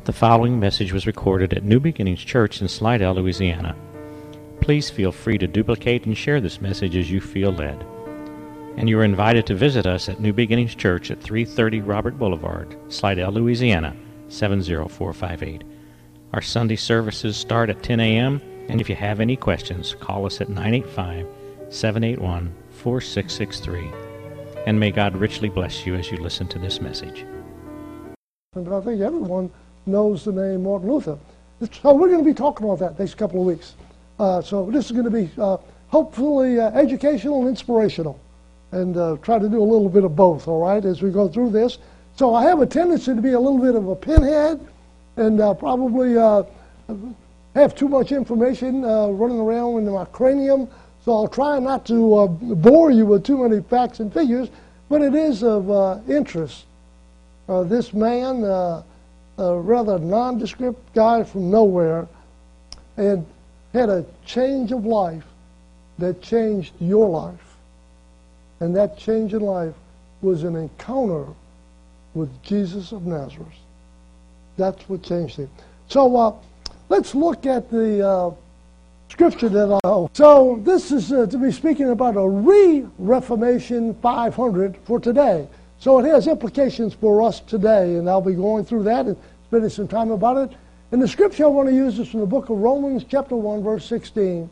The following message was recorded at New Beginnings Church in Slidell, Louisiana. Please feel free to duplicate and share this message as you feel led. And you are invited to visit us at New Beginnings Church at 330 Robert Boulevard, Slidell, Louisiana, 70458. Our Sunday services start at 10 a.m., and if you have any questions, call us at 985-781-4663. And may God richly bless you as you listen to this message. But I think everyone knows the name Martin Luther. So we're going to be talking about that next couple of weeks. So this is going to be hopefully educational and inspirational, and try to do a little bit of both, all right, as we go through this. So I have a tendency to be a little bit of a pinhead and probably have too much information running around in my cranium, so I'll try not to bore you with too many facts and figures, but it is of interest. This man, a rather nondescript guy from nowhere, and had a change of life that changed your life. And that change in life was an encounter with Jesus of Nazareth. That's what changed him. So let's look at the scripture that I hold. So this is to be speaking about a Re-Reformation 500 for today. So it has implications for us today, and I'll be going through that and spending some time about it. And the scripture I want to use is from the book of Romans, chapter 1, verse 16.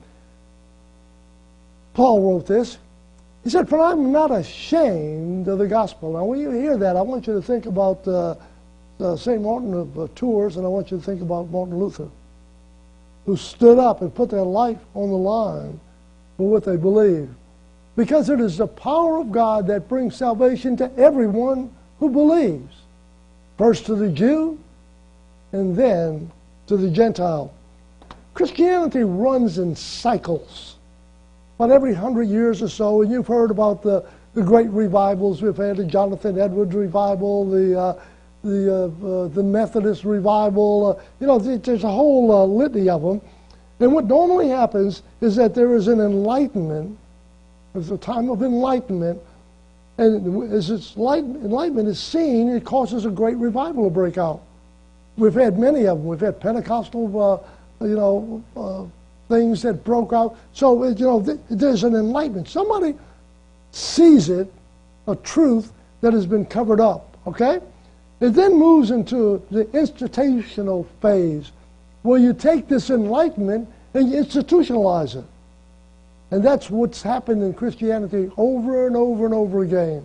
Paul wrote this. He said, "For I'm not ashamed of the gospel." Now, when you hear that, I want you to think about St. Martin of Tours, and I want you to think about Martin Luther, who stood up and put their life on the line for what they believe. Because it is the power of God that brings salvation to everyone who believes. First to the Jew, and then to the Gentile. Christianity runs in cycles. About every 100 years or so, and you've heard about the great revivals we've had, the Jonathan Edwards revival, the Methodist revival. There's a whole litany of them. And what normally happens is that there is an enlightenment. There's a time of enlightenment, and as this enlightenment is seen, it causes a great revival to break out. We've had many of them. We've had Pentecostal, things that broke out. So, there's an enlightenment. Somebody sees it, a truth that has been covered up, okay? It then moves into the institutional phase, where you take this enlightenment and you institutionalize it. And that's what's happened in Christianity over and over and over again.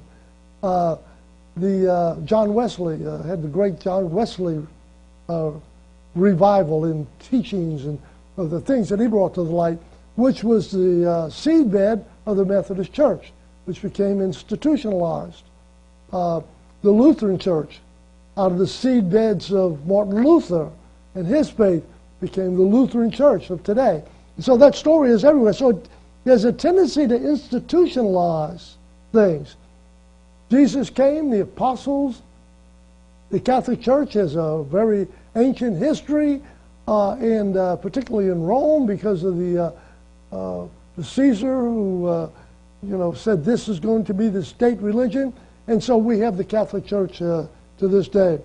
John Wesley had the great John Wesley revival in teachings and of the things that he brought to the light, which was the seedbed of the Methodist Church, which became institutionalized. The Lutheran Church, out of the seedbeds of Martin Luther and his faith, became the Lutheran Church of today. And so that story is everywhere. So there's a tendency to institutionalize things. Jesus came, the apostles, the Catholic Church has a very ancient history, and particularly in Rome, because of the Caesar who said this is going to be the state religion, and so we have the Catholic Church to this day.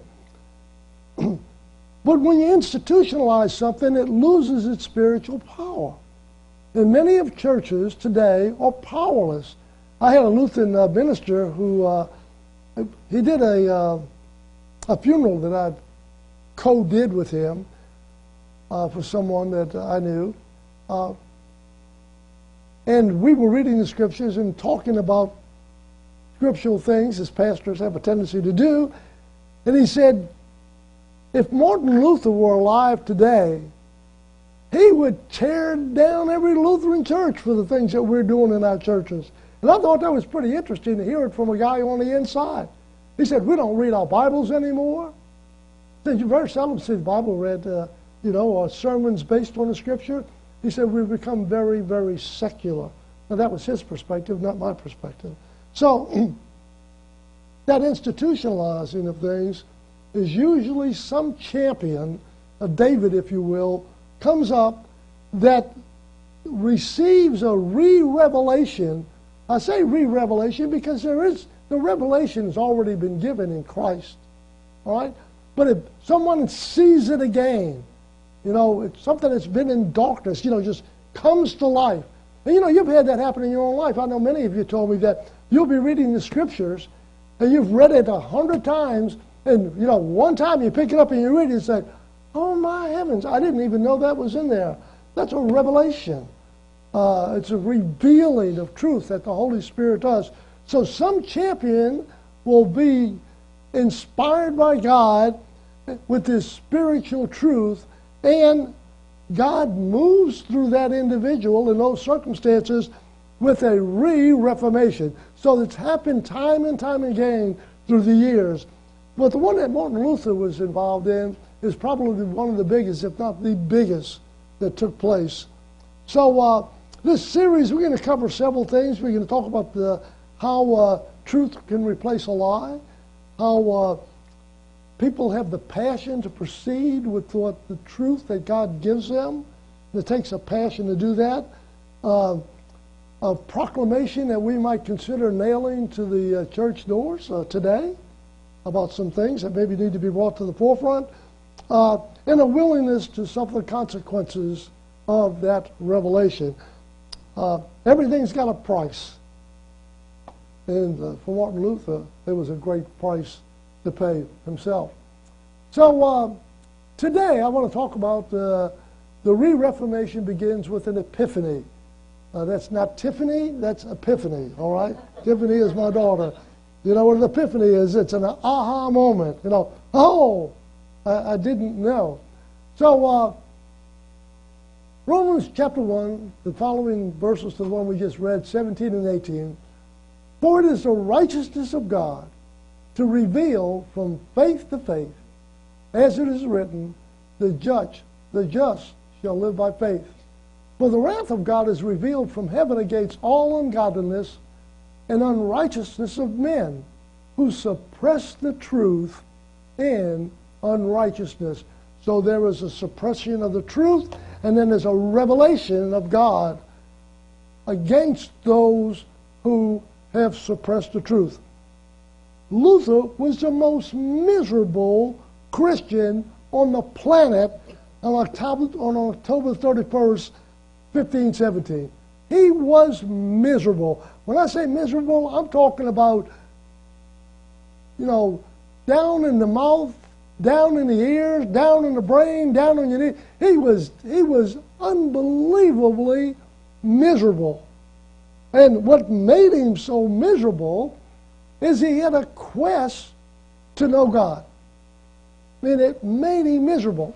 But when you institutionalize something, it loses its spiritual power. And many of churches today are powerless. I had a Lutheran minister who he did a funeral that I co-did with him for someone that I knew. And we were reading the scriptures and talking about scriptural things, as pastors have a tendency to do. And he said, if Martin Luther were alive today, he would tear down every Lutheran church for the things that we're doing in our churches. And I thought that was pretty interesting to hear it from a guy on the inside. He said, we don't read our Bibles anymore. He said, you very seldom see the Bible read, or sermons based on the Scripture. He said, we've become very, very secular. Now, that was his perspective, not my perspective. So, that institutionalizing of things is usually some champion, a David, if you will, comes up that receives a re-revelation. I say re-revelation because the revelation has already been given in Christ, all right? But if someone sees it again, it's something that's been in darkness, just comes to life. And you've had that happen in your own life. I know many of you told me that you'll be reading the scriptures and you've read it 100 times, and one time you pick it up and you read it and say, oh my heavens, I didn't even know that was in there. That's a revelation. It's a revealing of truth that the Holy Spirit does. So some champion will be inspired by God with this spiritual truth, and God moves through that individual in those circumstances with a re-reformation. So it's happened time and time again through the years. But the one that Martin Luther was involved in is probably one of the biggest, if not the biggest, that took place. So this series, we're going to cover several things. We're going to talk about how truth can replace a lie, how people have the passion to proceed with what the truth that God gives them. It takes a passion to do that. A proclamation that we might consider nailing to the church doors today about some things that maybe need to be brought to the forefront, and a willingness to suffer the consequences of that revelation. Everything's got a price. And for Martin Luther, it was a great price to pay himself. So today I want to talk about the Re-Reformation begins with an epiphany. That's not Tiffany, that's Epiphany, all right? Tiffany is my daughter. You know what an epiphany is? It's an aha moment. I didn't know. So Romans chapter 1, the following verses to the one we just read, 17 and 18. For it is the righteousness of God to reveal from faith to faith, as it is written, the just shall live by faith. For the wrath of God is revealed from heaven against all ungodliness and unrighteousness of men, who suppress the truth in unrighteousness. So there is a suppression of the truth, and then there's a revelation of God against those who have suppressed the truth. Luther was the most miserable Christian on the planet on October 31st, 1517. He was miserable. When I say miserable, I'm talking about, down in the mouth, down in the ears, down in the brain, down on your knee. He was unbelievably miserable. And what made him so miserable is he had a quest to know God. It made him miserable.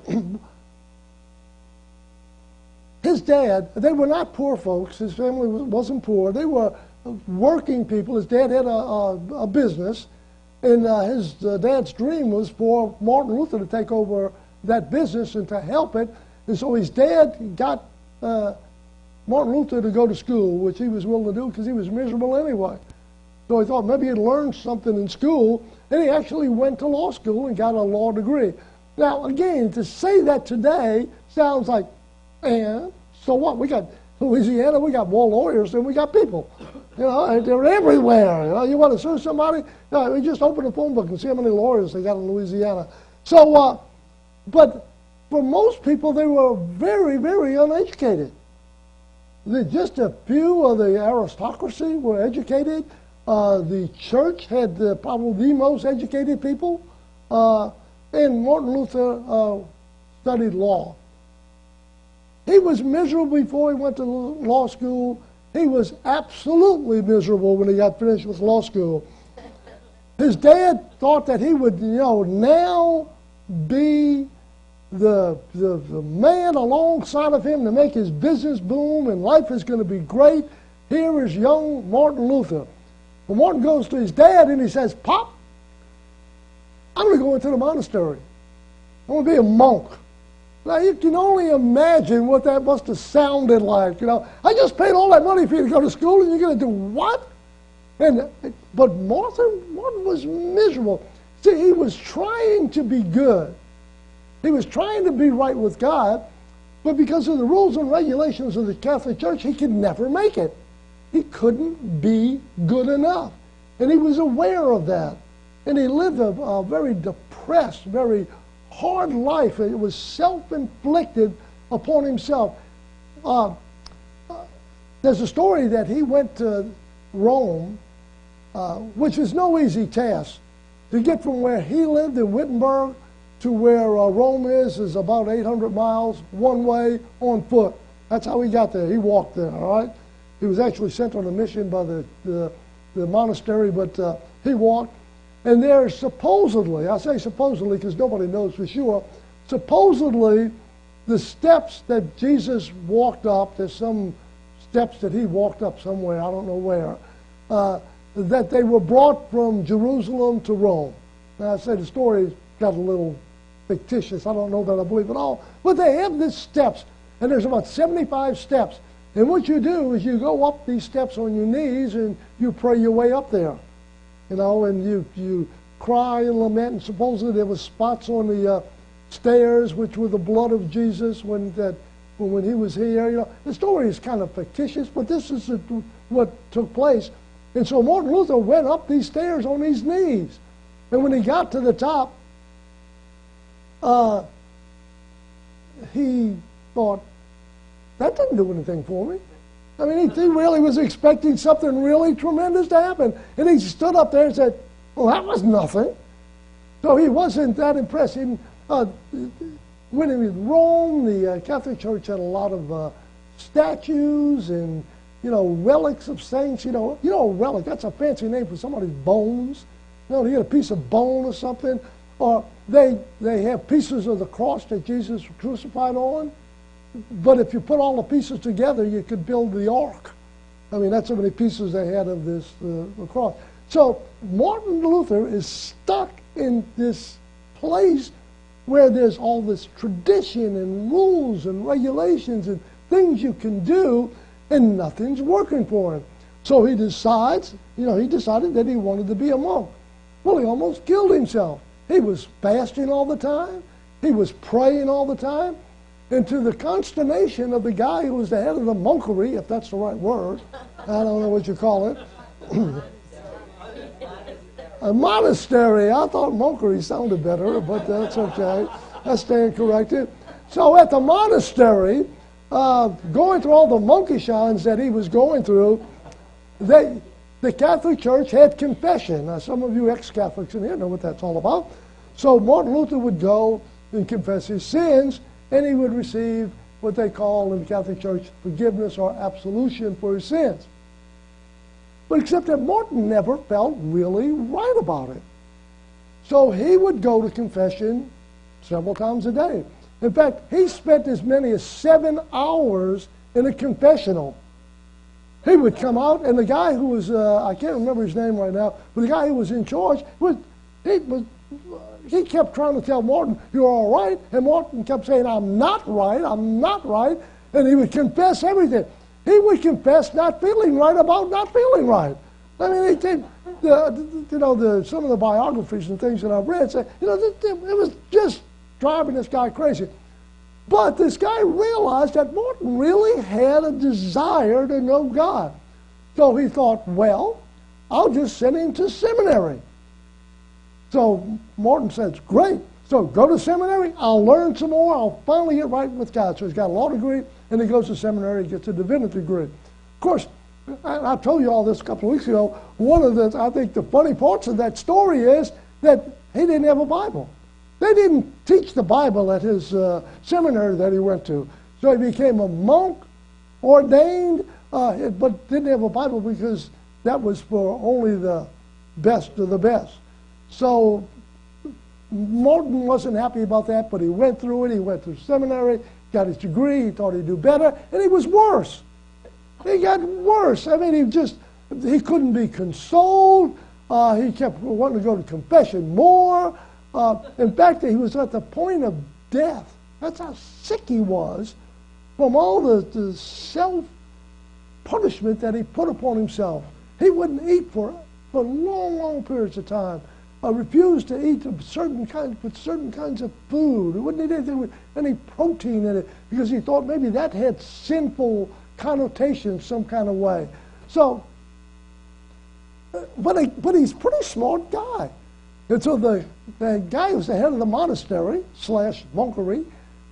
His dad, they were not poor folks. His family wasn't poor. They were working people. His dad had a business, and his dad's dream was for Martin Luther to take over that business and to help it. And so his dad got Martin Luther to go to school, which he was willing to do because he was miserable anyway. So he thought maybe he'd learn something in school, and he actually went to law school and got a law degree. Now, again, to say that today sounds like, so what? We got Louisiana, we got more lawyers than we got people. They're everywhere. You want to sue somebody? We just open the phone book and see how many lawyers they got in Louisiana. So, but for most people, they were very, very uneducated. Just a few of the aristocracy were educated. The church had probably the most educated people. And Martin Luther studied law. He was miserable before he went to law school. He was absolutely miserable when he got finished with law school. His dad thought that he would, now be the man alongside of him to make his business boom, and life is going to be great. Here is young Martin Luther. Well, Martin goes to his dad and he says, Pop, I'm going to go into the monastery. I'm going to be a monk. Now, you can only imagine what that must have sounded like. I just paid all that money for you to go to school, and you're going to do what? But Martin was miserable. See, he was trying to be good. He was trying to be right with God, but because of the rules and regulations of the Catholic Church, he could never make it. He couldn't be good enough, and he was aware of that. and he lived a very depressed, very hard life. It was self-inflicted upon himself. There's a story that he went to Rome, which is no easy task. To get from where he lived in Wittenberg to where Rome is about 800 miles one way on foot. That's how he got there. He walked there, all right? He was actually sent on a mission by the monastery, but he walked. And there supposedly, I say supposedly because nobody knows for sure, supposedly the steps that Jesus walked up, there's some steps that he walked up somewhere, I don't know where, that they were brought from Jerusalem to Rome. Now I say the story got a little fictitious, I don't know that I believe it all, but they have these steps, and there's about 75 steps. And what you do is you go up these steps on your knees and you pray your way up there. You know, and you cry and lament, and supposedly there were spots on the stairs which were the blood of Jesus when he was here. You know, the story is kind of fictitious, but this is what took place. And so Martin Luther went up these stairs on his knees. And when he got to the top, he thought, that didn't do anything for me. I mean, he really was expecting something really tremendous to happen. And he stood up there and said, well, that was nothing. So he wasn't that impressed. When he was in Rome, the Catholic Church had a lot of statues and, you know, relics of saints. You know, a relic, that's a fancy name for somebody's bones. You know, you get a piece of bone or something. Or they have pieces of the cross that Jesus was crucified on. But if you put all the pieces together, you could build the ark. I mean, that's how many pieces they had of this the cross. So Martin Luther is stuck in this place where there's all this tradition and rules and regulations and things you can do, and nothing's working for him. So he decided that he wanted to be a monk. Well, he almost killed himself. He was fasting all the time. He was praying all the time. And to the consternation of the guy who was the head of the monkery, if that's the right word, I don't know what you call it, a monastery. I thought monkery sounded better, but that's okay. I stand corrected. So at the monastery, going through all the monkeyshines that he was going through, the Catholic Church had confession. Now, some of you ex-Catholics in here know what that's all about. So Martin Luther would go and confess his sins, and he would receive what they call in the Catholic Church forgiveness or absolution for his sins. But except that Martin never felt really right about it. So he would go to confession several times a day. In fact, he spent as many as 7 hours in a confessional. He would come out, and the guy who was, I can't remember his name right now, but the guy who was in charge, he kept trying to tell Martin, you're all right, and Martin kept saying, I'm not right, and he would confess everything. He would confess not feeling right about not feeling right. I mean, some of the biographies and things that I've read say, it was just driving this guy crazy. But this guy realized that Martin really had a desire to know God. So he thought, well, I'll just send him to seminary. So Martin says, great. So go to seminary, I'll learn some more, I'll finally get right with God. So he's got a law degree, and he goes to seminary, gets a divinity degree. Of course, I told you all this a couple of weeks ago, one of the, I think the funny parts of that story is that he didn't have a Bible. They didn't teach the Bible at his seminary that he went to. So he became a monk, ordained, but didn't have a Bible because that was for only the best of the best. So Martin wasn't happy about that, but he went through it. He went through seminary, got his degree, he thought he'd do better, and he was worse. He got worse. I mean, he couldn't be consoled. He kept wanting to go to confession more. In fact, he was at the point of death. That's how sick he was from all the self-punishment that he put upon himself. He wouldn't eat for long, long periods of time. Refused to eat certain kinds of food. He wouldn't eat anything with any protein in it because he thought maybe that had sinful connotations some kind of way. So, but he's a pretty smart guy. And so the guy who was the head of the monastery / monkery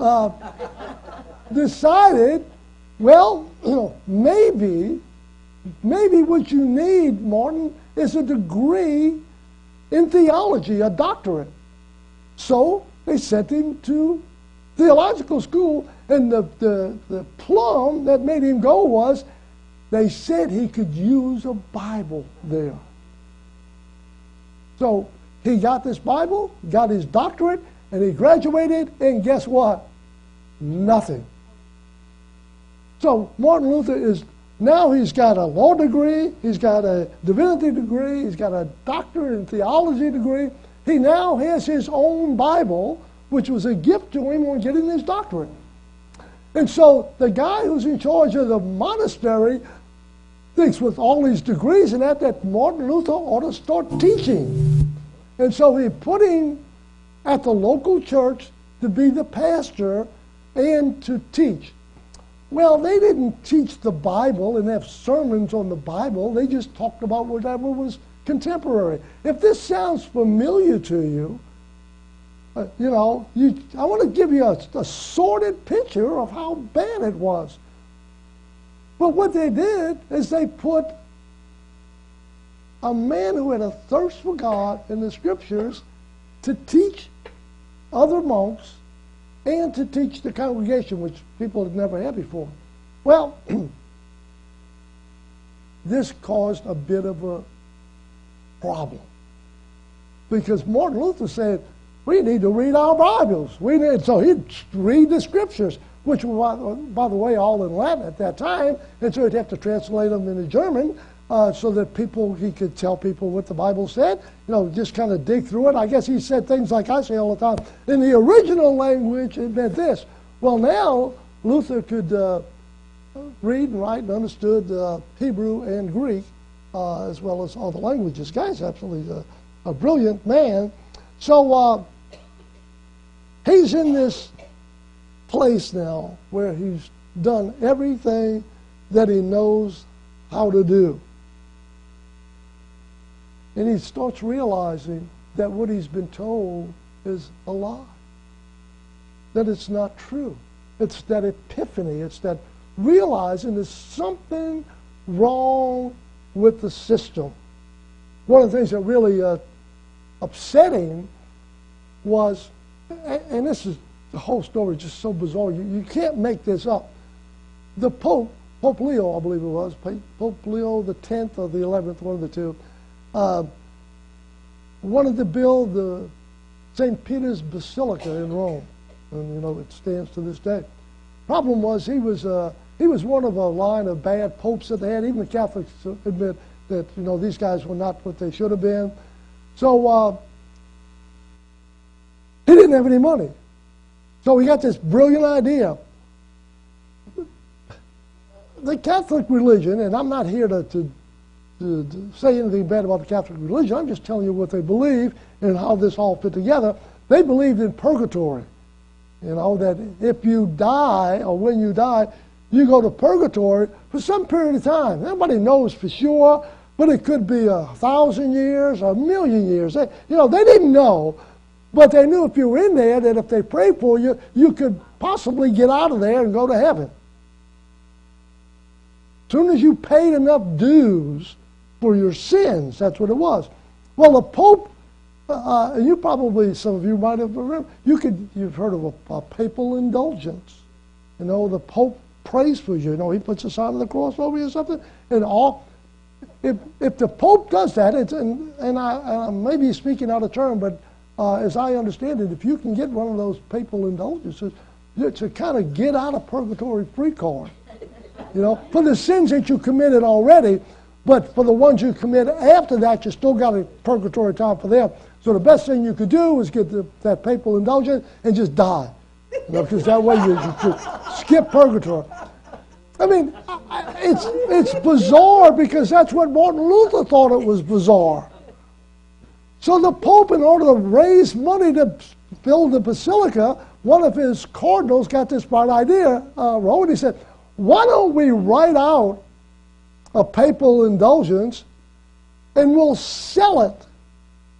decided, well, maybe what you need, Martin, is a degree in theology, a doctorate. So they sent him to theological school, and the plum that made him go was they said he could use a Bible there. So he got this Bible, got his doctorate, and he graduated, and guess what? Nothing. So Martin Luther he's got a law degree, he's got a divinity degree, he's got a doctorate in theology degree. He now has his own Bible, which was a gift to him on getting his doctorate. And so the guy who's in charge of the monastery thinks with all these degrees and that Martin Luther ought to start teaching. And so he put him at the local church to be the pastor and to teach. Well, they didn't teach the Bible and have sermons on the Bible. They just talked about whatever was contemporary. If this sounds familiar to you, I want to give you a sordid picture of how bad it was. But what they did is they put a man who had a thirst for God in the Scriptures to teach other monks and to teach the congregation, which people had never had before. Well, this caused a bit of a problem, because Martin Luther said, we need to read our Bibles. So he'd read the Scriptures, which were, by the way, all in Latin at that time, and so he'd have to translate them into German so that he could tell people what the Bible said, just kind of dig through it. I guess he said things like I say all the time. In the original language, it meant this. Well, now Luther could read and write and understood Hebrew and Greek, as well as all the languages. Guy's absolutely a brilliant man. So he's in this place now where he's done everything that he knows how to do. And he starts realizing that what he's been told is a lie, that it's not true. It's that epiphany. It's that realizing there's something wrong with the system. One of the things that really upset him was, and this is the whole story is just so bizarre, you can't make this up. The Pope Leo, I believe it was, Pope Leo the 10th or the 11th, one of the two, wanted to build the St. Peter's Basilica in Rome, and it stands to this day. Problem was he was one of a line of bad popes that they had. Even the Catholics admit that these guys were not what they should have been. So he didn't have any money. So he got this brilliant idea. The Catholic religion, and I'm not here to say anything bad about the Catholic religion, I'm just telling you what they believe and how this all fit together. They believed in purgatory. That if you die or when you die, you go to purgatory for some period of time. Nobody knows for sure, but it could be 1,000 years or 1,000,000 years. They didn't know, but they knew if you were in there that if they prayed for you, you could possibly get out of there and go to heaven. As soon as you paid enough dues for your sins, that's what it was. Well, the Pope, and you probably, some of you might have remembered, you've heard of a papal indulgence. The Pope prays for you. He puts a sign of the cross over you or something, and if the Pope does that, and I may be speaking out of turn, but as I understand it, if you can get one of those papal indulgences, it's a kind of get out of purgatory free card. For the sins that you committed already, but for the ones you commit after that, you still got a purgatory time for them. So the best thing you could do is get that papal indulgence and just die. Because that way you skip purgatory. I mean, it's bizarre because that's what Martin Luther thought it was bizarre. So the Pope, in order to raise money to build the basilica, one of his cardinals got this bright idea, and he said, why don't we write out a papal indulgence and we'll sell it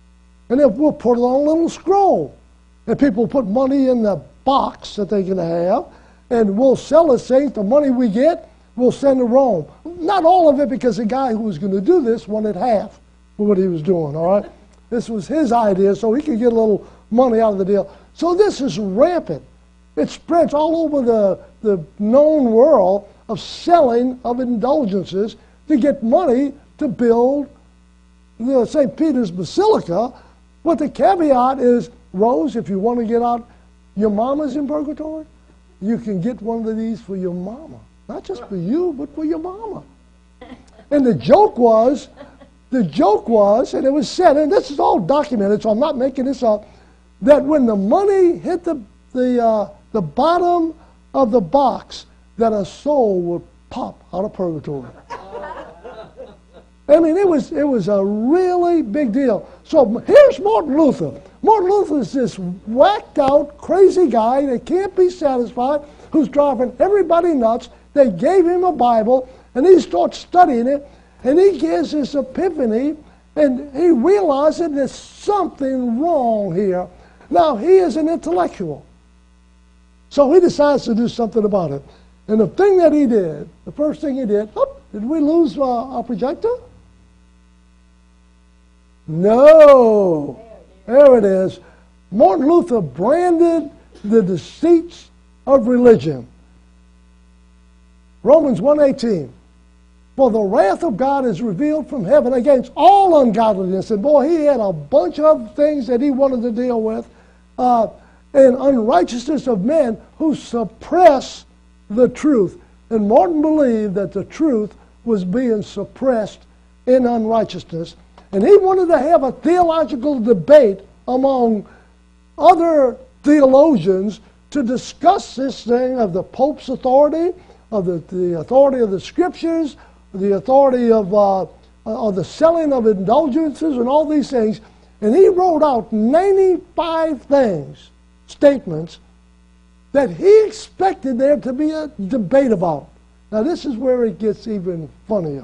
and then we'll put it on a little scroll. And people put money in the box that they're going to have, and we'll sell the things. The money we get, we'll send to Rome. Not all of it, because the guy who was going to do this wanted half for what he was doing, all right? This was his idea, so he could get a little money out of the deal. So this is rampant. It spreads all over the known world of selling of indulgences to get money to build the St. Peter's Basilica. But the caveat is, Rose, if you want to get out, your mama's in purgatory, you can get one of these for your mama. Not just for you, but for your mama. And the joke was, and it was said, and this is all documented, so I'm not making this up, that when the money hit the bottom of the box, that a soul would pop out of purgatory. I mean, it was a really big deal. So here's Martin Luther. Martin Luther is this whacked out, crazy guy that can't be satisfied, who's driving everybody nuts. They gave him a Bible, and he starts studying it, and he gets this epiphany, and he realizes there's something wrong here. Now, he is an intellectual, so he decides to do something about it. And the thing that he did, the first thing he did, did we lose our projector? No. There it is. Martin Luther branded the deceits of religion. Romans 1:18. For the wrath of God is revealed from heaven against all ungodliness. And boy, he had a bunch of things that he wanted to deal with. And unrighteousness of men who suppress the truth. And Martin believed that the truth was being suppressed in unrighteousness. And he wanted to have a theological debate among other theologians to discuss this thing of the Pope's authority, of the authority of the Scriptures, the authority of the selling of indulgences and all these things. And he wrote out 95 statements, that he expected there to be a debate about. Now this is where it gets even funnier.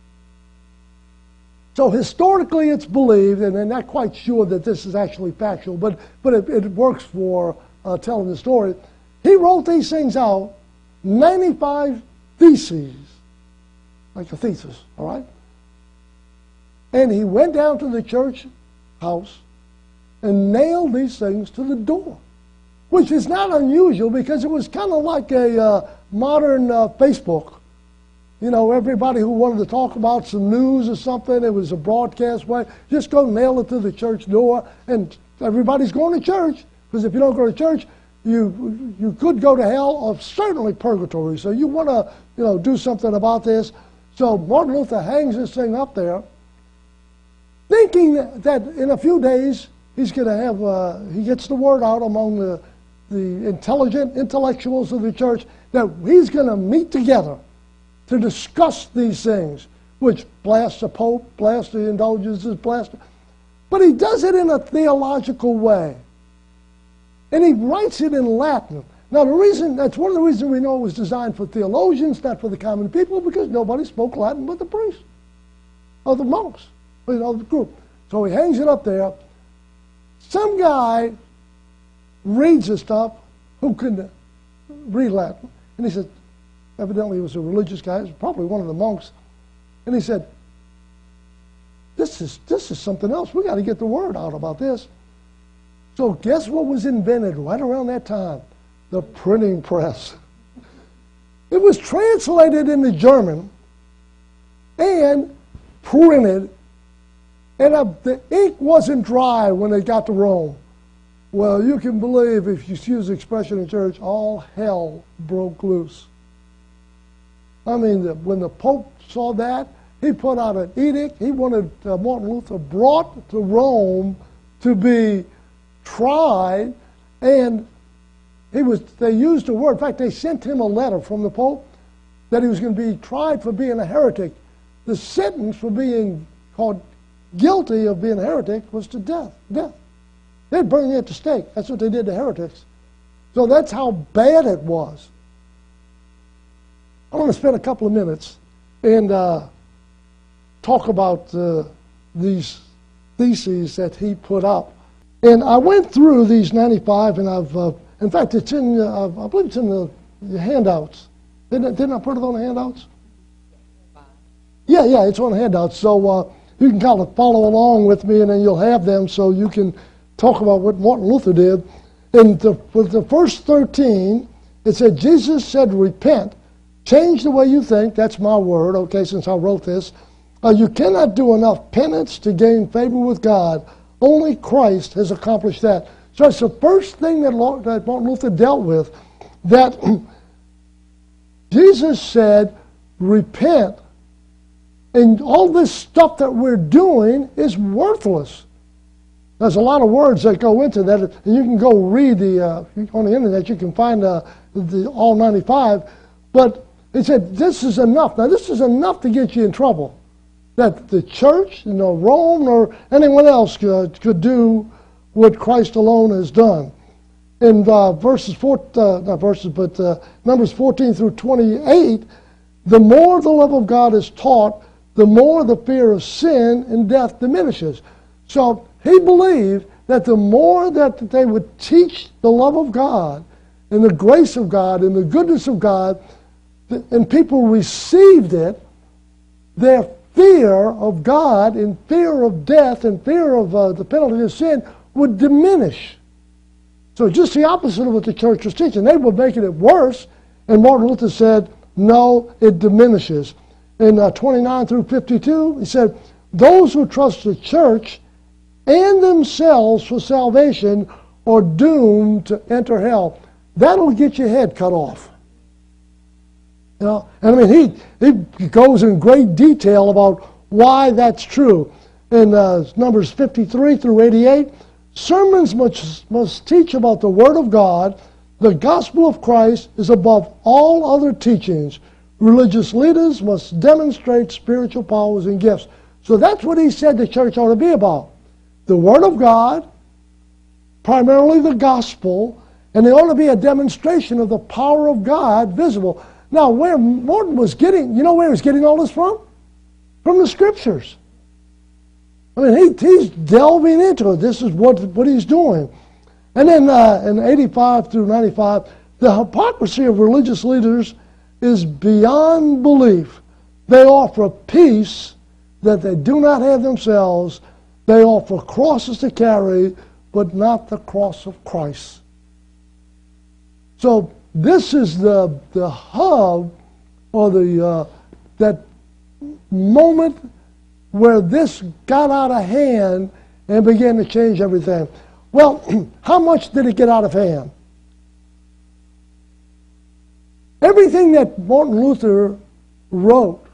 So historically it's believed, and I'm not quite sure that this is actually factual, but it works for telling the story. He wrote these things out, 95 theses, like a thesis, all right? And he went down to the church house and nailed these things to the door, which is not unusual because it was kind of like a modern Facebook. You know, everybody who wanted to talk about some news or something, it was a broadcast way, just go nail it to the church door, and everybody's going to church, because if you don't go to church, you could go to hell or certainly purgatory. So you want to, do something about this. So Martin Luther hangs this thing up there, thinking that in a few days he's going to have, he gets the word out among the intelligent intellectuals of the church that he's going to meet together to discuss these things, which blasts the Pope, blasts the indulgences, but he does it in a theological way. And he writes it in Latin. Now that's one of the reasons we know it was designed for theologians, not for the common people, because nobody spoke Latin but the priests, or the monks, the group. So he hangs it up there. Some guy reads the stuff who couldn't read Latin, and he said, evidently he was a religious guy, he was probably one of the monks, and he said, this is something else. We got to get the word out about this. So guess what was invented right around that time? The printing press. It was translated into German and printed, and the ink wasn't dry when it got to Rome. Well, you can believe, if you use the expression in church, all hell broke loose. I mean, when the Pope saw that, he put out an edict. He wanted Martin Luther brought to Rome to be tried, and they used a word. In fact, they sent him a letter from the Pope that he was going to be tried for being a heretic. The sentence for being called guilty of being a heretic was to death. They'd burn you at the stake. That's what they did to heretics. So that's how bad it was. I want to spend a couple of minutes and talk about these theses that he put up. And I went through these 95, and I've, in fact, it's in, I believe it's in the handouts. Didn't I put it on the handouts? Yeah, it's on the handouts. So you can kind of follow along with me, and then you'll have them so you can talk about what Martin Luther did. And with the first 13, it said, Jesus said, repent, change the way you think. That's my word, okay, since I wrote this. You cannot do enough penance to gain favor with God. Only Christ has accomplished that. So it's the first thing that Martin Luther dealt with, that Jesus said, repent. And all this stuff that we're doing is worthless. There's a lot of words that go into that, and you can go read on the internet. You can find all 95. But it said this is enough. Now this is enough to get you in trouble. That the church, Rome or anyone else could do what Christ alone has done. In Numbers 14 through 28, the more the love of God is taught, the more the fear of sin and death diminishes. So he believed that the more that they would teach the love of God and the grace of God and the goodness of God, and people received it, their fear of God and fear of death and fear of the penalty of sin would diminish. So just the opposite of what the church was teaching. They were making it worse, and Martin Luther said, no, it diminishes. In 29 through 52, he said, those who trust the church and themselves for salvation are doomed to enter hell. That'll get your head cut off. And I mean, he goes in great detail about why that's true. In Numbers 53 through 88, sermons must teach about the Word of God. The gospel of Christ is above all other teachings. Religious leaders must demonstrate spiritual powers and gifts. So that's what he said the church ought to be about. The Word of God, primarily the gospel, and there ought to be a demonstration of the power of God visible. Now, where Martin was getting, where he was getting all this from? From the Scriptures. I mean, he's delving into it. This is what he's doing. And then in 85 through 95, the hypocrisy of religious leaders is beyond belief. They offer peace that they do not have themselves. They offer crosses to carry, but not the cross of Christ. So this is the hub, or that moment where this got out of hand and began to change everything. Well, how much did it get out of hand? Everything that Martin Luther wrote,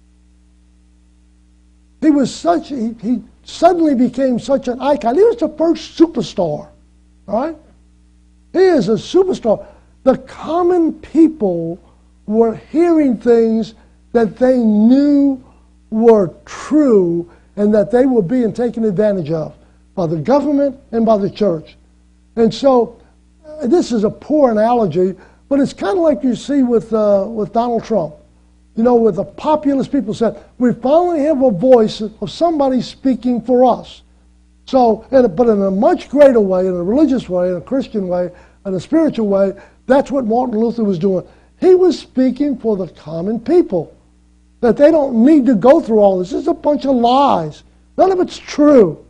he suddenly became such an icon. He was the first superstar, all right? He is a superstar. The common people were hearing things that they knew were true and that they were being taken advantage of by the government and by the church. And so this is a poor analogy, but it's kind of like you see with Donald Trump. Where the populist people said, we finally have a voice of somebody speaking for us. So, but in a much greater way, in a religious way, in a Christian way, in a spiritual way, that's what Martin Luther was doing. He was speaking for the common people, that they don't need to go through all this. This is a bunch of lies. None of it's true.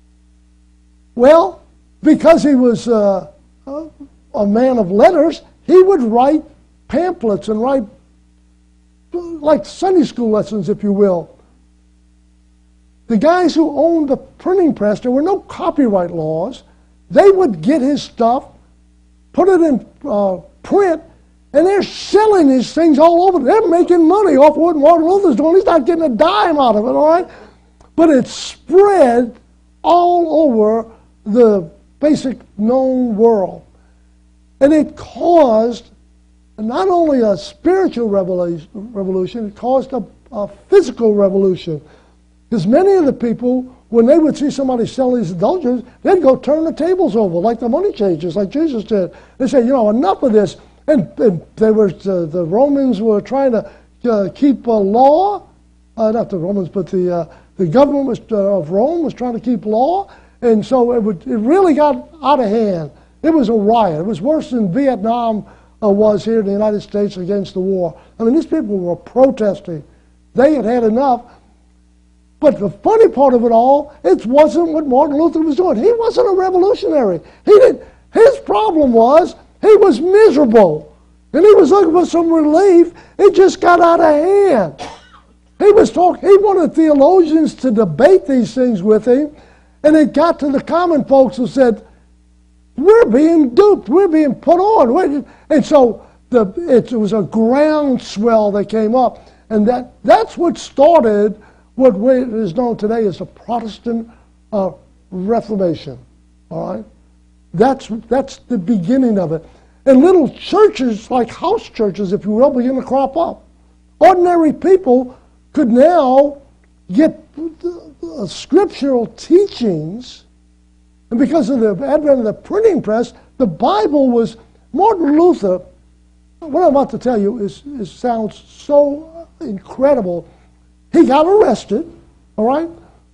Well, because he was a man of letters, he would write pamphlets and write like Sunday school lessons, if you will. The guys who owned the printing press, there were no copyright laws. They would get his stuff, put it in print, and they're selling these things all over. They're making money off what Martin Luther's doing. He's not getting a dime out of it, all right? But it spread all over the basic known world. And it caused not only a spiritual revolution, it caused a physical revolution. Because many of the people, when they would see somebody sell these indulgences, they'd go turn the tables over like the money changers, like Jesus did. They said, enough of this. And they were the Romans were trying to keep a law, not the Romans, but the the government of Rome was trying to keep law, and so it really got out of hand. It was a riot. It was worse than Vietnam was here in the United States against the war. I mean, these people were protesting. They had had enough. But the funny part of it all, it wasn't what Martin Luther was doing. He wasn't a revolutionary. His problem was he was miserable. And he was looking for some relief. It just got out of hand. He wanted theologians to debate these things with him. And it got to the common folks who said, we're being duped. We're being put on. And so it was a groundswell that came up. And that's what started what is known today as the Protestant Reformation. All right? That's the beginning of it. And little churches, like house churches, if you will, begin to crop up. Ordinary people could now get scriptural teachings, and because of the advent of the printing press, the Bible was, Martin Luther, what I'm about to tell you sounds so incredible. He got arrested, all right?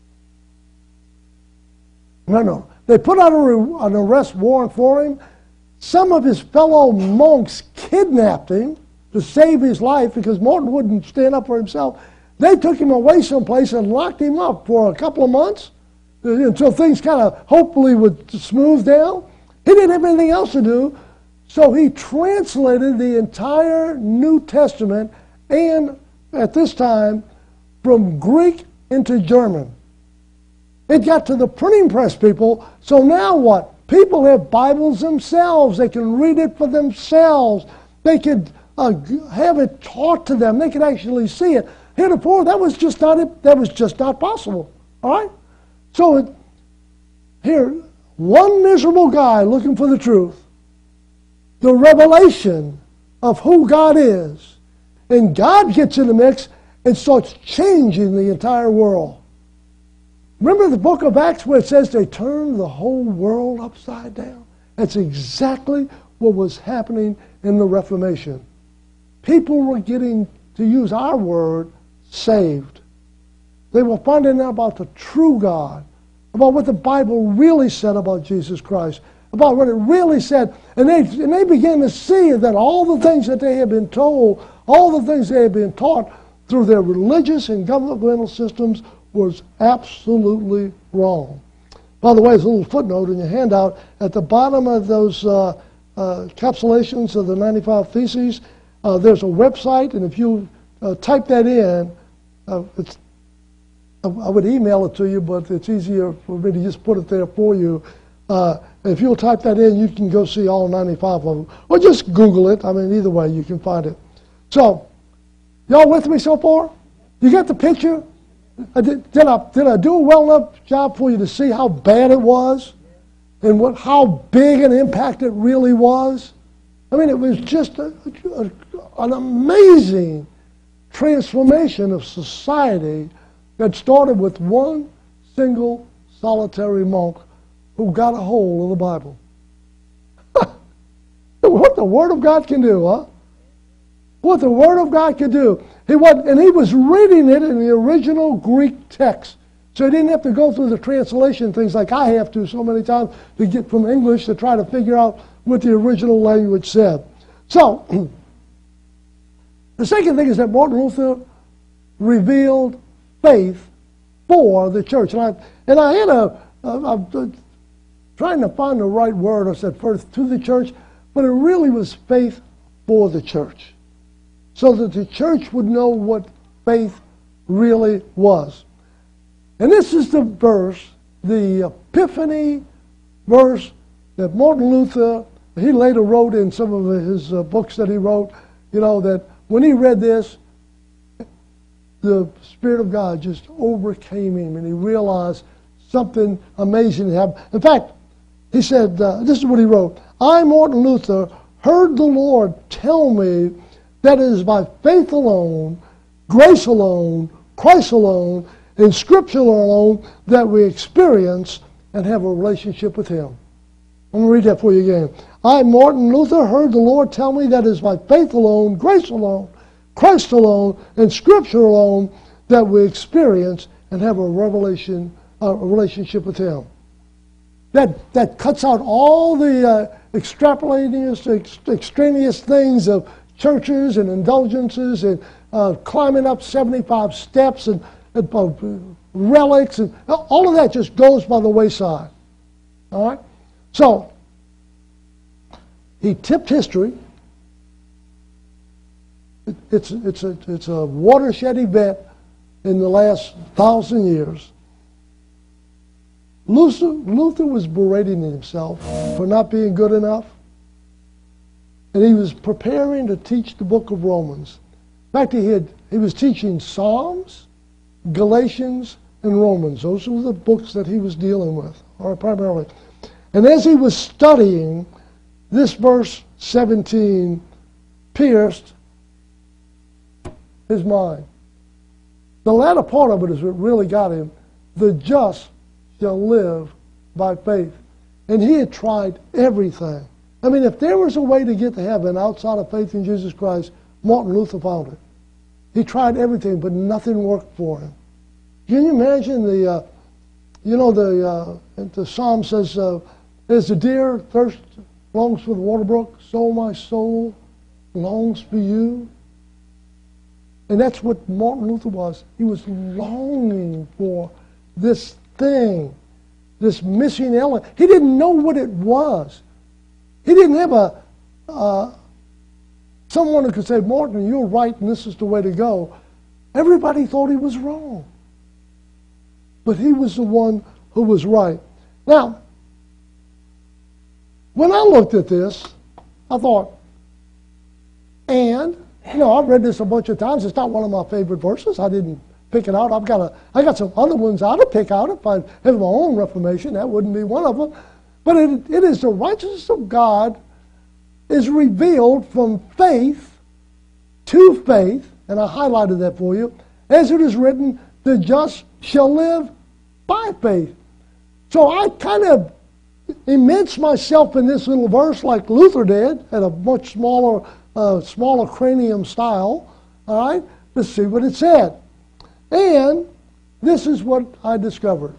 No. They put out an arrest warrant for him. Some of his fellow monks kidnapped him to save his life because Martin wouldn't stand up for himself. They took him away someplace and locked him up for a couple of months until things kind of hopefully would smooth down. He didn't have anything else to do, so he translated the entire New Testament, and at this time, from Greek into German. It got to the printing press people, so now what? People have Bibles themselves. They can read it for themselves. They could have it taught to them. They could actually see it. Heretofore, that was just not possible. All right? So here, one miserable guy looking for the truth, the revelation of who God is, and God gets in the mix and starts changing the entire world. Remember the book of Acts where it says they turned the whole world upside down? That's exactly what was happening in the Reformation. People were getting, to use our word, saved. They were finding out about the true God, about what the Bible really said about Jesus Christ, about what it really said. And they began to see that all the things that they had been told, all the things they had been taught through their religious and governmental systems was absolutely wrong. By the way, there's a little footnote in your handout. At the bottom of those capsulations of the 95 Theses, there's a website, and if you type that in, I would email it to you, but it's easier for me to just put it there for you. If you'll type that in, you can go see all 95 of them. Or just Google it. I mean, either way, you can find it. So, y'all with me so far? You get the picture? Did I do a well enough job for you to see how bad it was? And how big an impact it really was? I mean, it was just an amazing transformation of society that started with one single solitary monk who got a hold of the Bible. What the Word of God can do, huh? What the Word of God can do. He was reading it in the original Greek text. So he didn't have to go through the translation things like I have to so many times to get from English to try to figure out what the original language said. So, the second thing is that Martin Luther revealed faith for the church. And I'm trying to find the right word. I said first to the church, but it really was faith for the church, so that the church would know what faith really was. And this is the verse, the Epiphany verse that Martin Luther, he later wrote in some of his books that he wrote, that when he read this, the Spirit of God just overcame him and he realized something amazing had happened. In fact, he said, this is what he wrote, I, Martin Luther, heard the Lord tell me that it is by faith alone, grace alone, Christ alone, in Scripture alone that we experience and have a relationship with Him. I'm going to read that for you again. I, Martin Luther, heard the Lord tell me that it is by faith alone, grace alone, Christ alone, and Scripture alone that we experience and have a relationship with Him. That cuts out all the extraneous things of churches and indulgences and climbing up 75 steps and relics, and all of that just goes by the wayside. All right? So, he tipped history. It's a watershed event in the last 1,000 years. Luther was berating himself for not being good enough, and he was preparing to teach the book of Romans. In fact, he was teaching Psalms, Galatians, and Romans. Those were the books that he was dealing with, or primarily. And as he was studying, this verse 17 pierced his mind. The latter part of it is what really got him. The just shall live by faith. And he had tried everything. I mean, if there was a way to get to heaven outside of faith in Jesus Christ, Martin Luther found it. He tried everything, but nothing worked for him. Can you imagine the Psalm says, as the deer thirst longs for the water brook, so my soul longs for you. And that's what Martin Luther was. He was longing for this thing, this missing element. He didn't know what it was. He didn't have someone who could say, Martin, you're right and this is the way to go. Everybody thought he was wrong. But he was the one who was right. Now, when I looked at this, I thought, I've read this a bunch of times. It's not one of my favorite verses. I didn't pick it out. I got some other ones out to pick out. If I have my own reformation, that wouldn't be one of them. But it is the righteousness of God is revealed from faith to faith, and I highlighted that for you. As it is written, the just shall live by faith. So I kind of immerse myself in this little verse like Luther did, at a much smaller cranium style, all right, to see what it said. And this is what I discovered.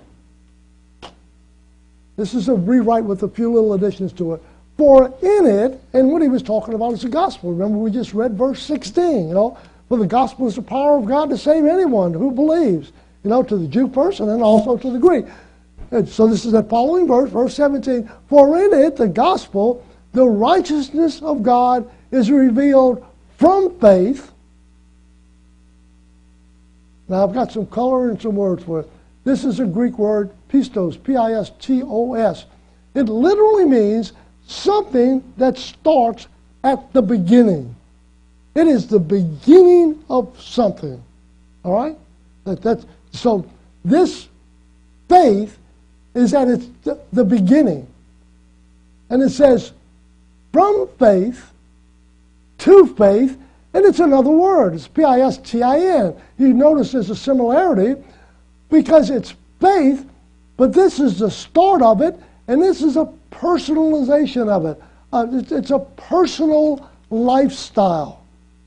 This is a rewrite with a few little additions to it. For in it, and what he was talking about is the gospel. Remember, we just read verse 16, for the gospel is the power of God to save anyone who believes, to the Jew first and then also to the Greek. And so this is that following verse, verse 17. For in it, the gospel, the righteousness of God is revealed from faith. Now I've got some color and some words for it. This is a Greek word, pistos, P-I-S-T-O-S. It literally means something that starts at the beginning. It is the beginning of something. All right? So this faith is at the beginning. And it says, from faith to faith, and it's another word. It's P-I-S-T-I-N. You notice there's a similarity because it's faith, but this is the start of it, and this is a personalization of it. It's a personal lifestyle.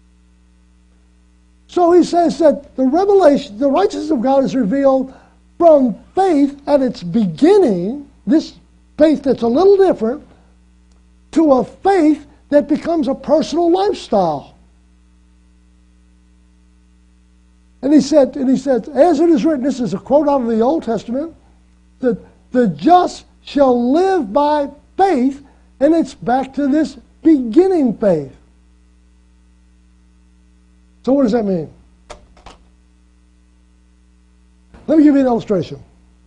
So he says that the righteousness of God is revealed from faith at its beginning, this faith that's a little different, to a faith that becomes a personal lifestyle. And he said, as it is written, this is a quote out of the Old Testament, that the just shall live by faith, and it's back to this beginning faith. So what does that mean? Let me give you an illustration.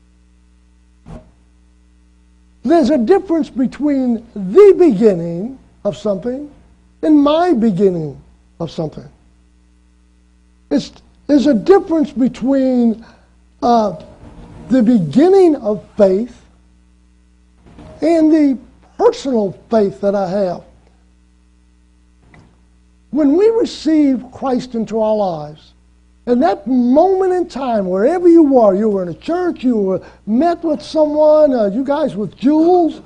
There's a difference between the beginning of something and my beginning of something. There's a difference between the beginning of faith and the personal faith that I have. When we receive Christ into our lives, in that moment in time, wherever you were in a church, met with someone, you guys with Jules,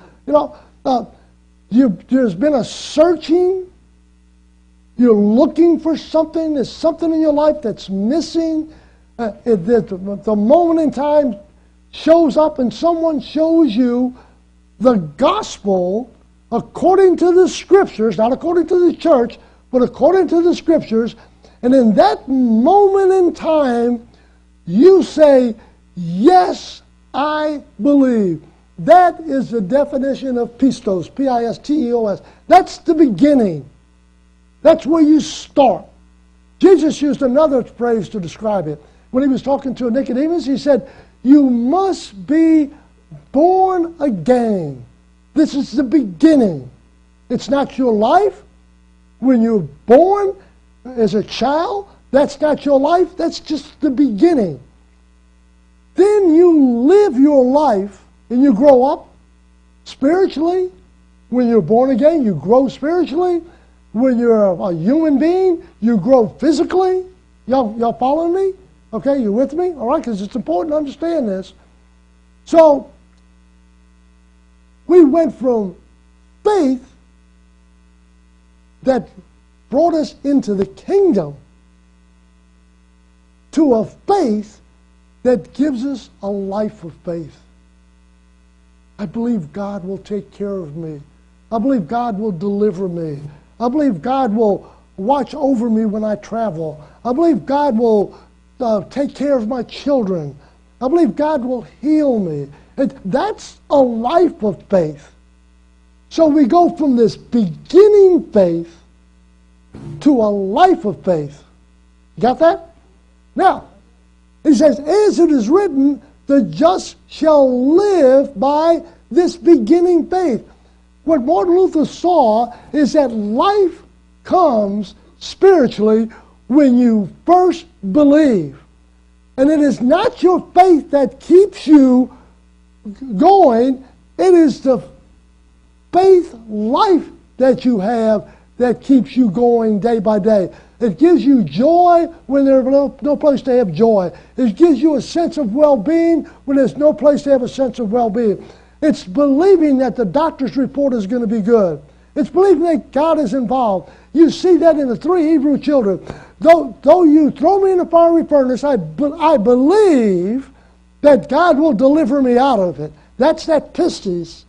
there's been a searching. You're looking for something. There's something in your life that's missing. The moment in time shows up and someone shows you the gospel according to the Scriptures, not according to the church, but according to the Scriptures, and in that moment in time, you say, yes, I believe. That is the definition of pistos, P-I-S-T-E-O-S. That's the beginning. That's where you start. Jesus used another phrase to describe it. When he was talking to Nicodemus, he said, you must be born again. This is the beginning. It's not your life. When you're born as a child, that's not your life. That's just the beginning. Then you live your life and you grow up spiritually. When you're born again, you grow spiritually. When you're a human being, you grow physically. Y'all following me? Okay, you with me? All right, because it's important to understand this. So, we went from faith that brought us into the kingdom to a faith that gives us a life of faith. I believe God will take care of me. I believe God will deliver me. I believe God will watch over me when I travel. I believe God will take care of my children. I believe God will heal me. That's a life of faith. So we go from this beginning faith to a life of faith. Got that? Now, he says, as it is written, the just shall live by this beginning faith. What Martin Luther saw is that life comes spiritually when you first believe. And it is not your faith that keeps you going. It is the faith life that you have that keeps you going day by day. It gives you joy when there's no place to have joy. It gives you a sense of well-being when there's no place to have a sense of well-being. It's believing that the doctor's report is going to be good. It's believing that God is involved. You see that in the three Hebrew children. Though you throw me in a fiery furnace, I believe that God will deliver me out of it. That's that pistis.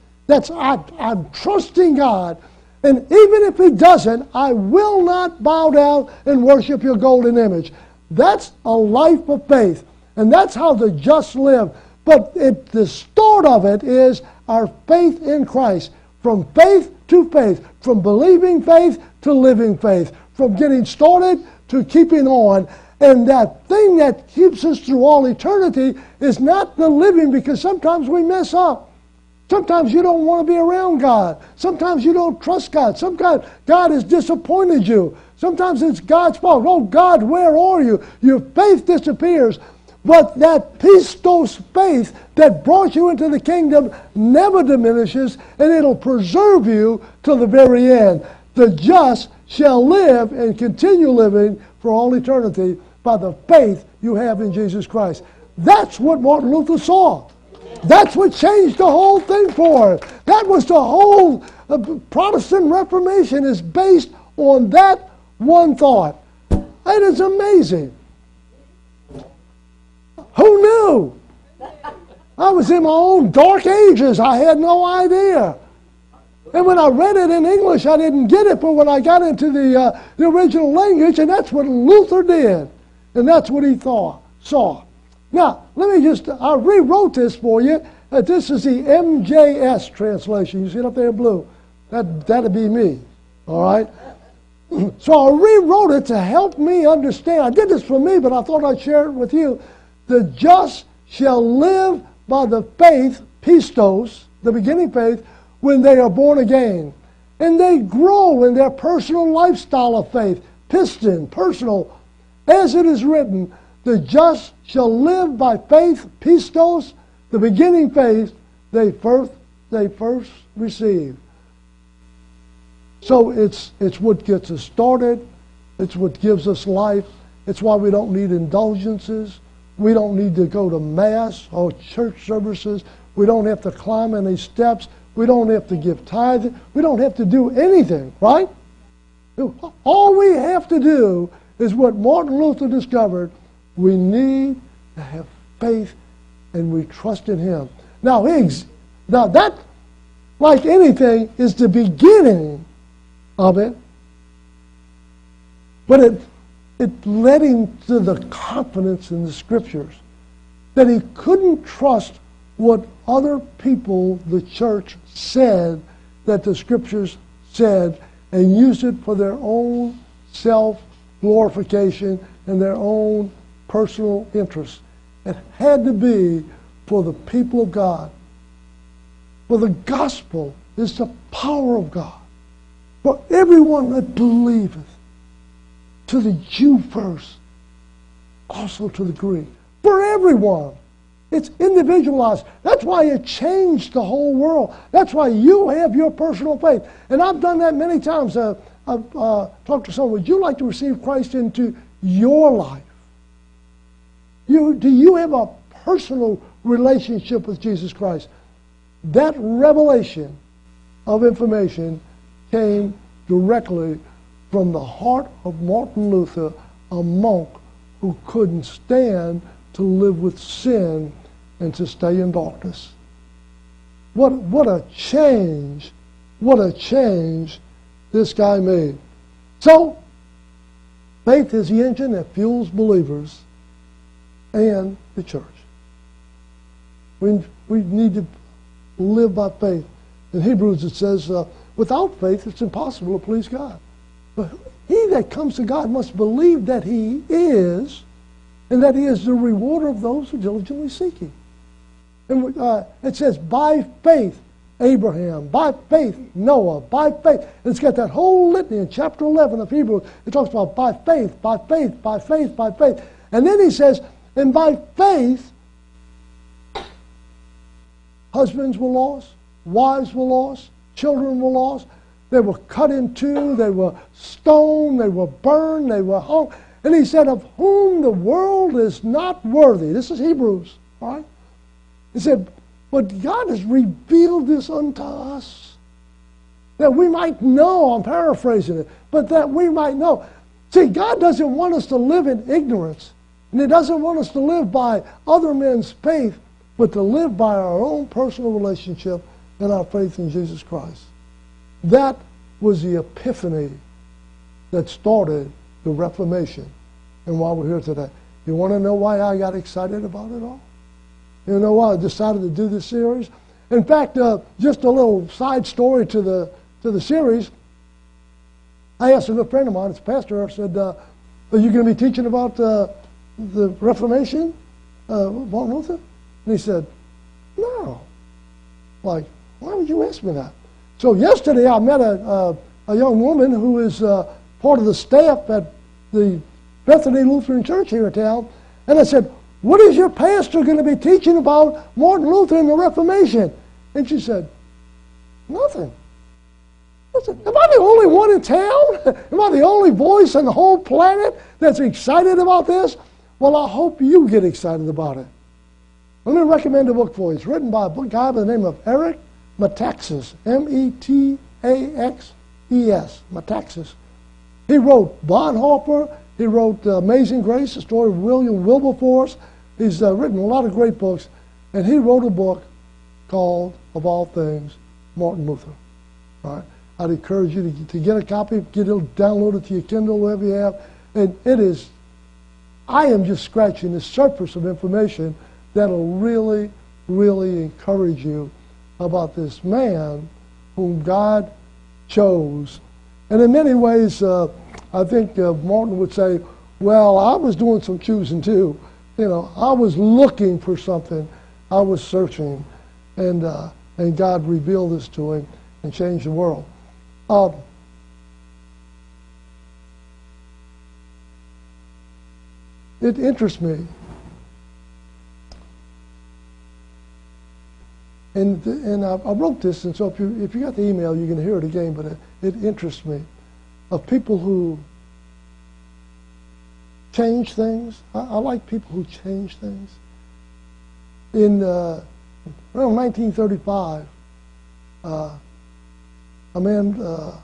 I'm trusting God. And even if He doesn't, I will not bow down and worship your golden image. That's a life of faith. And that's how the just live. But the start of it is our faith in Christ. From faith to faith. From believing faith to living faith. From getting started to keeping on. And that thing that keeps us through all eternity is not the living, because sometimes we mess up. Sometimes you don't want to be around God. Sometimes you don't trust God. Sometimes God has disappointed you. Sometimes it's God's fault. Oh, God, where are you? Your faith disappears. But that pistos faith that brought you into the kingdom never diminishes, and it'll preserve you till the very end. The just shall live and continue living for all eternity by the faith you have in Jesus Christ. That's what Martin Luther saw. That's what changed the whole thing for him. That was the whole Protestant Reformation is based on that one thought. It is amazing. Who knew? I was in my own dark ages. I had no idea. And when I read it in English, I didn't get it. But when I got into the original language, and that's what Luther did. And that's what he saw. Now, I rewrote this for you. This is the MJS translation. You see it up there in blue? That'd be me. All right? So I rewrote it to help me understand. I did this for me, but I thought I'd share it with you. The just shall live by the faith, pistos, the beginning faith, when they are born again. And they grow in their personal lifestyle of faith. Piston, personal. As it is written, the just shall live by faith, pistos, the beginning faith they first receive. So it's what gets us started. It's what gives us life. It's why we don't need indulgences. We don't need to go to Mass or church services. We don't have to climb any steps. We don't have to give tithe. We don't have to do anything, right? All we have to do is what Martin Luther discovered. We need to have faith, and we trust in Him. Now that, like anything, is the beginning of it, but it led him to the confidence in the Scriptures that he couldn't trust what other people, the church, said that the Scriptures said, and use it for their own self-glorification and their own personal interest. It had to be for the people of God. For the gospel is the power of God for everyone that believeth, to the Jew first, also to the Greek. For everyone. It's individualized. That's why it changed the whole world. That's why you have your personal faith. And I've done that many times. I've talked to someone, would you like to receive Christ into your life? Do you have a personal relationship with Jesus Christ? That revelation of information came directly from the heart of Martin Luther, a monk who couldn't stand to live with sin and to stay in darkness. What a change this guy made. So, faith is the engine that fuels believers and the church. We need to live by faith. In Hebrews it says, without faith it's impossible to please God. But he that comes to God must believe that He is, and that He is the rewarder of those who diligently seek Him. And it says, by faith Abraham, by faith Noah, by faith. And it's got that whole litany in chapter 11 of Hebrews. It talks about by faith, by faith, by faith, by faith. And then he says, and by faith, husbands were lost, wives were lost, children were lost. They were cut in two, they were stoned, they were burned, they were hung. And he said, of whom the world is not worthy. This is Hebrews, all right? He said, but God has revealed this unto us, that we might know, I'm paraphrasing it, but that we might know. See, God doesn't want us to live in ignorance, and He doesn't want us to live by other men's faith, but to live by our own personal relationship and our faith in Jesus Christ. That was the epiphany that started the Reformation and why we're here today. You want to know why I got excited about it all? You know why I decided to do this series? In fact, just a little side story to the series. I asked a good friend of mine, it's a pastor, I said, are you going to be teaching about the Reformation, Martin Luther? And he said, no. Like, why would you ask me that? So yesterday I met a young woman who is part of the staff at the Bethany Lutheran Church here in town, and I said, what is your pastor going to be teaching about Martin Luther and the Reformation? And she said, nothing. I said, am I the only one in town? Am I the only voice on the whole planet that's excited about this? Well, I hope you get excited about it. Let me recommend a book for you. It's written by a guy by the name of Eric Metaxas, M-E-T-A-X-E-S, Metaxas. He wrote Bonhoeffer. He wrote Amazing Grace, the story of William Wilberforce. He's written a lot of great books. And he wrote a book called, of all things, Martin Luther. All right? I'd encourage you to get a copy, download it to your Kindle, wherever you have. And it is, I am just scratching the surface of information that'll really, really encourage you about this man whom God chose. And in many ways, I think Martin would say, well, I was doing some choosing too. You know, I was looking for something. I was searching. And God revealed this to him and changed the world. It interests me. And I wrote this, and so if you got the email, you can hear it again, but it interests me, of people who change things. I like people who change things. In around 1935, a man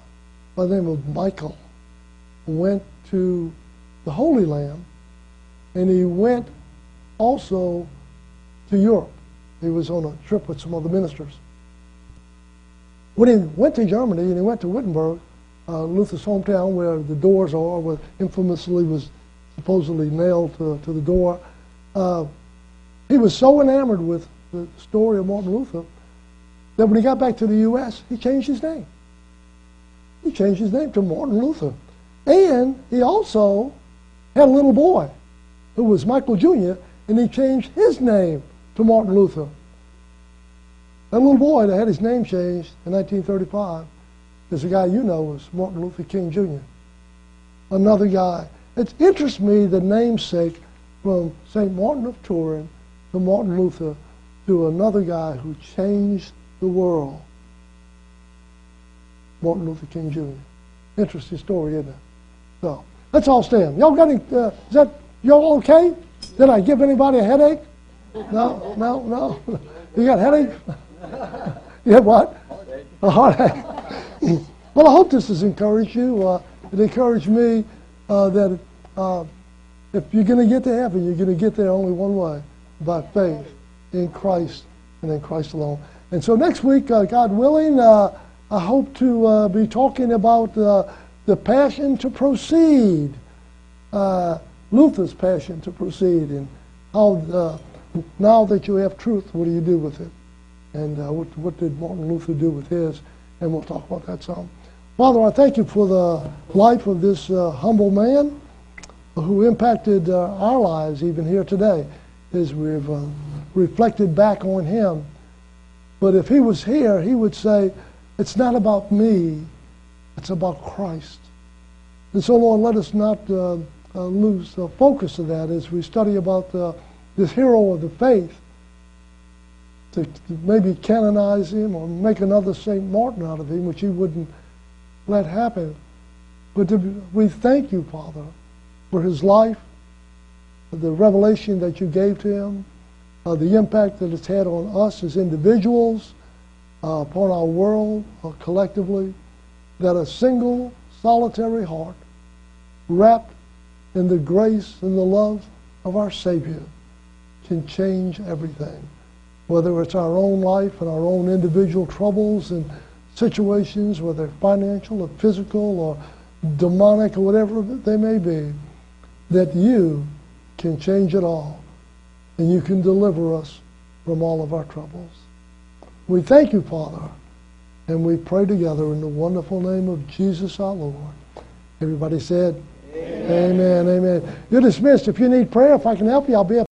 by the name of Michael went to the Holy Land and he went also to Europe. He was on a trip with some other ministers. When he went to Germany and he went to Wittenberg, Luther's hometown, where the doors are, where infamously was supposedly nailed to the door, he was so enamored with the story of Martin Luther that when he got back to the U.S., he changed his name. He changed his name to Martin Luther. And he also had a little boy who was Michael Jr., and he changed his name to Martin Luther. That little boy that had his name changed in 1935 is a guy you know was Martin Luther King Jr. Another guy. It interests me the namesake from St. Martin of Turin to Martin Luther to another guy who changed the world, Martin Luther King Jr. Interesting story, isn't it? So, let's all stand. Y'all got any, is that, y'all okay? Did I give anybody a headache? No, no, no. You got a headache? You have what? A heartache. Well, I hope this has encouraged you. It encouraged me that if you're going to get to heaven, you're going to get there only one way, by faith in Christ and in Christ alone. And so next week, God willing, I hope to be talking about the passion to proceed, Luther's passion to proceed, and how now that you have truth, what do you do with it? And what did Martin Luther do with his? And we'll talk about that some. Father, I thank you for the life of this humble man who impacted our lives even here today as we've reflected back on him. But if he was here, he would say, it's not about me, it's about Christ. And so, Lord, let us not lose the focus of that as we study about this hero of the faith, to maybe canonize him or make another St. Martin out of him, which he wouldn't let happen. But we thank you, Father, for his life, for the revelation that you gave to him, the impact that it's had on us as individuals, upon our world collectively, that a single solitary heart wrapped in the grace and the love of our Savior can change everything. Whether it's our own life and our own individual troubles and situations, whether financial or physical or demonic or whatever they may be, that you can change it all and you can deliver us from all of our troubles. We thank you, Father, and we pray together in the wonderful name of Jesus our Lord. Everybody said, Amen, amen. You're dismissed. If you need prayer, if I can help you, I'll be up.